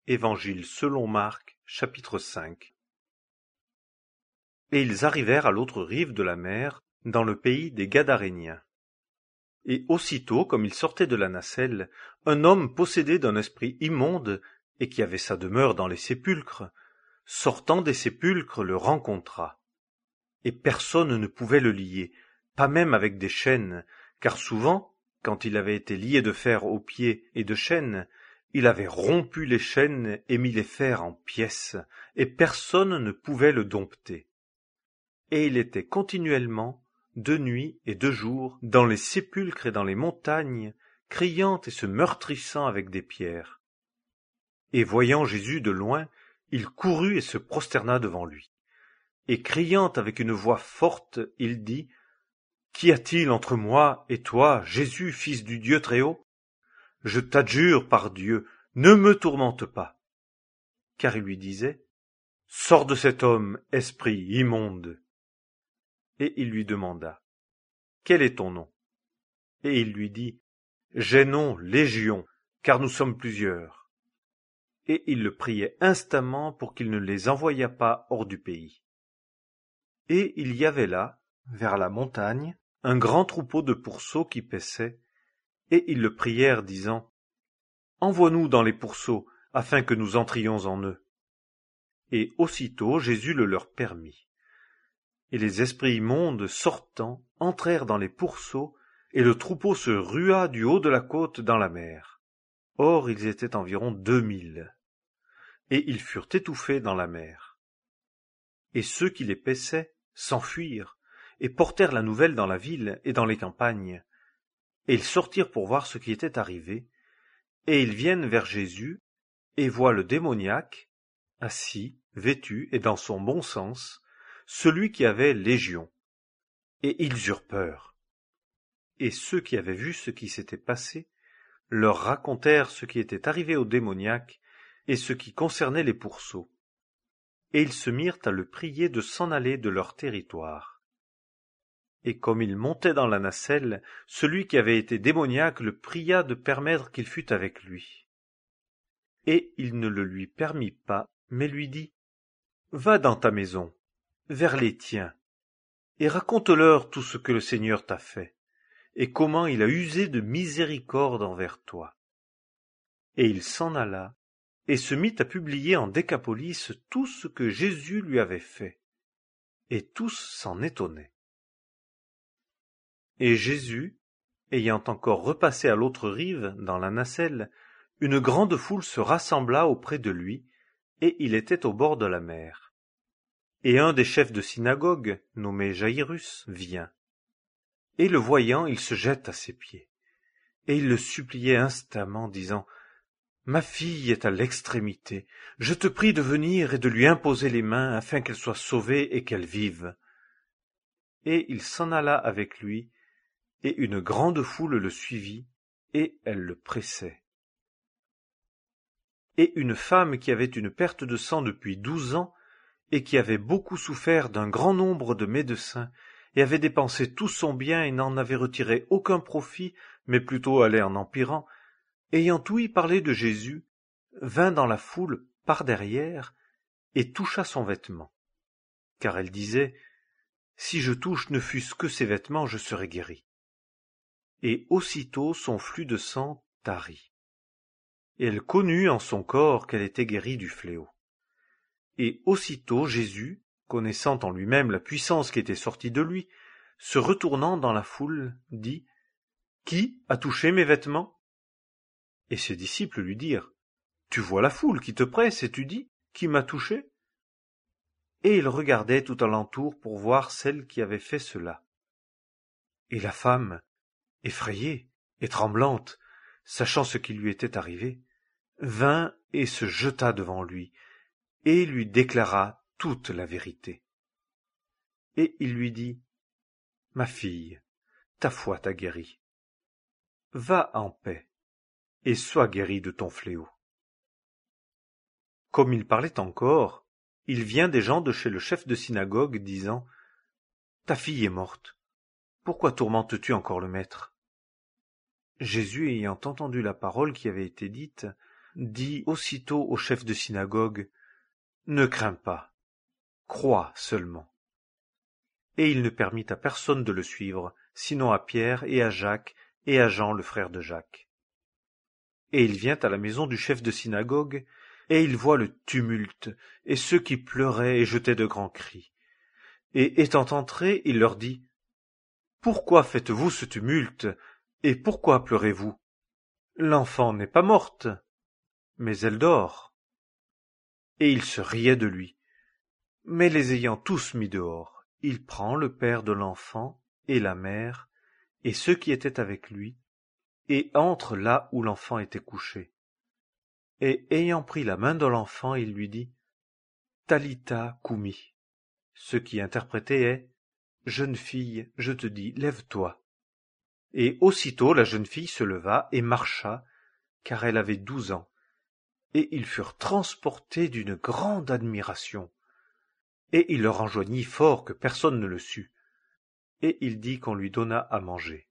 Évangile selon Marc, chapitre 5. Et ils arrivèrent à l'autre rive de la mer, dans le pays des Gadaréniens. Et aussitôt, comme ils sortaient de la nacelle, un homme possédé d'un esprit immonde, et qui avait sa demeure dans les sépulcres, sortant des sépulcres le rencontra. Et personne ne pouvait le lier, pas même avec des chaînes, car souvent, quand il avait été lié de fer aux pieds et de chaînes, il avait rompu les chaînes et mis les fers en pièces, et personne ne pouvait le dompter. Et il était continuellement, de nuit et de jour, dans les sépulcres et dans les montagnes, criant et se meurtrissant avec des pierres. Et voyant Jésus de loin, il courut et se prosterna devant lui. Et criant avec une voix forte, il dit : « Qu'y a-t-il entre moi et toi, Jésus, fils du Dieu Très-Haut ? Je t'adjure par Dieu, ne me tourmente pas. » Car il lui disait : « Sors de cet homme, esprit immonde. » Et il lui demanda : « Quel est ton nom ? » Et il lui dit : « J'ai nom Légion, car nous sommes plusieurs. » Et il le priait instamment pour qu'il ne les envoyât pas hors du pays. Et il y avait là, vers la montagne, un grand troupeau de pourceaux qui paissaient, et ils le prièrent, disant : « Envoie-nous dans les pourceaux, afin que nous entrions en eux. » Et aussitôt Jésus le leur permit. Et les esprits immondes, sortant, entrèrent dans les pourceaux, et le troupeau se rua du haut de la côte dans la mer. Or ils étaient environ 2000. Et ils furent étouffés dans la mer. Et ceux qui les paissaient s'enfuirent, et portèrent la nouvelle dans la ville et dans les campagnes. Et ils sortirent pour voir ce qui était arrivé, et ils viennent vers Jésus, et voient le démoniaque, assis, vêtu et dans son bon sens, celui qui avait légion. Et ils eurent peur. Et ceux qui avaient vu ce qui s'était passé leur racontèrent ce qui était arrivé au démoniaque et ce qui concernait les pourceaux. Et ils se mirent à le prier de s'en aller de leur territoire. Et comme il montait dans la nacelle, celui qui avait été démoniaque le pria de permettre qu'il fût avec lui. Et il ne le lui permit pas, mais lui dit : « Va dans ta maison, vers les tiens, et raconte-leur tout ce que le Seigneur t'a fait, et comment il a usé de miséricorde envers toi. » Et il s'en alla, et se mit à publier en Décapolis tout ce que Jésus lui avait fait. Et tous s'en étonnaient. Et Jésus, ayant encore repassé à l'autre rive, dans la nacelle, une grande foule se rassembla auprès de lui, et il était au bord de la mer. Et un des chefs de synagogue, nommé Jaïrus, vient. Et le voyant, il se jette à ses pieds. Et il le suppliait instamment, disant : « Ma fille est à l'extrémité. Je te prie de venir et de lui imposer les mains, afin qu'elle soit sauvée et qu'elle vive. » Et il s'en alla avec lui, et une grande foule le suivit, et elle le pressait. Et une femme qui avait une perte de sang depuis 12 ans, et qui avait beaucoup souffert d'un grand nombre de médecins, et avait dépensé tout son bien et n'en avait retiré aucun profit, mais plutôt allait en empirant, ayant ouï parler de Jésus, vint dans la foule par derrière, et toucha son vêtement. Car elle disait : « Si je touche ne fût-ce que ses vêtements, je serai guérie. » Et aussitôt son flux de sang tarit. Et elle connut en son corps qu'elle était guérie du fléau. Et aussitôt Jésus, connaissant en lui-même la puissance qui était sortie de lui, se retournant dans la foule, dit : « Qui a touché mes vêtements ? » Et ses disciples lui dirent : « Tu vois la foule qui te presse et tu dis : Qui m'a touché ? » Et il regardait tout alentour pour voir celle qui avait fait cela. Et la femme, effrayée et tremblante, sachant ce qui lui était arrivé, vint et se jeta devant lui, et lui déclara toute la vérité. Et il lui dit : « Ma fille, ta foi t'a guérie. Va en paix, et sois guérie de ton fléau. » Comme il parlait encore, il vient des gens de chez le chef de synagogue, disant : « Ta fille est morte. Pourquoi tourmentes-tu encore le maître ? » Jésus, ayant entendu la parole qui avait été dite, dit aussitôt au chef de synagogue: « Ne crains pas, crois seulement. » Et il ne permit à personne de le suivre, sinon à Pierre et à Jacques et à Jean le frère de Jacques. Et il vient à la maison du chef de synagogue, et il voit le tumulte, et ceux qui pleuraient et jetaient de grands cris. Et étant entré, il leur dit: « Pourquoi faites-vous ce tumulte, et pourquoi pleurez-vous? L'enfant n'est pas morte, mais elle dort. » Et il se riait de lui. Mais les ayant tous mis dehors, il prend le père de l'enfant et la mère, et ceux qui étaient avec lui, et entre là où l'enfant était couché. Et ayant pris la main de l'enfant, il lui dit: « Talitha koumi », ce qui interprété est: « Jeune fille, je te dis, lève-toi. » Et aussitôt la jeune fille se leva et marcha, car elle avait 12 ans, et ils furent transportés d'une grande admiration. Et il leur enjoignit fort que personne ne le sût, et il dit qu'on lui donnât à manger.